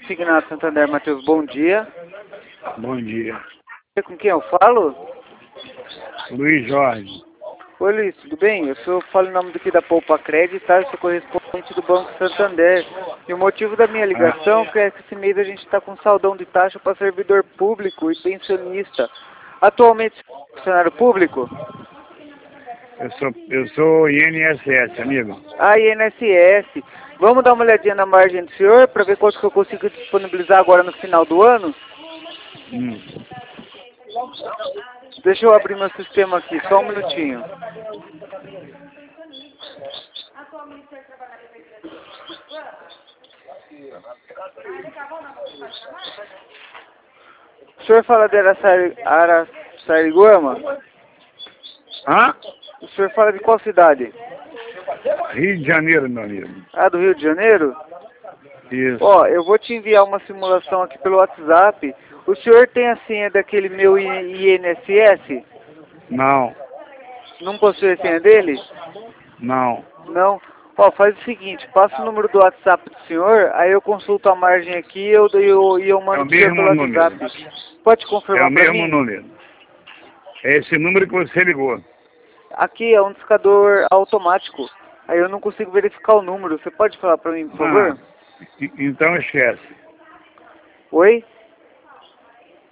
Consignado Santander, Matheus, bom dia. Bom dia. Com quem eu falo? Luiz Jorge. Oi, Luiz, tudo bem? Eu falo em nome daqui da Poupa Crédito, tá? Eu sou correspondente do Banco Santander. E o motivo da minha ligação é que esse mês a gente está com saldão de taxa para servidor público e pensionista. Atualmente, você é funcionário público? Eu sou INSS, amigo. Ah, INSS. Vamos dar uma olhadinha na margem do senhor para ver quanto que eu consigo disponibilizar agora no final do ano? Deixa eu abrir meu sistema aqui, só um minutinho. O senhor fala de Araçariguama? Hã? O senhor fala de qual cidade? Rio de Janeiro, meu amigo. Ah, do Rio de Janeiro? Isso. Ó, eu vou te enviar uma simulação aqui pelo WhatsApp. O senhor tem a senha daquele meu INSS? Não, Não possui a senha dele? não. Não? Ó, faz o seguinte, passa o número do WhatsApp do senhor, aí eu consulto a margem aqui e eu É mando o pro senhor pelo mesmo número. WhatsApp. Pode É confirmar o pra mesmo mim? número. É esse número que você ligou. Aqui é um discador automático. Aí eu não consigo verificar o número. Você pode falar pra mim, por favor? Então esquece. Oi?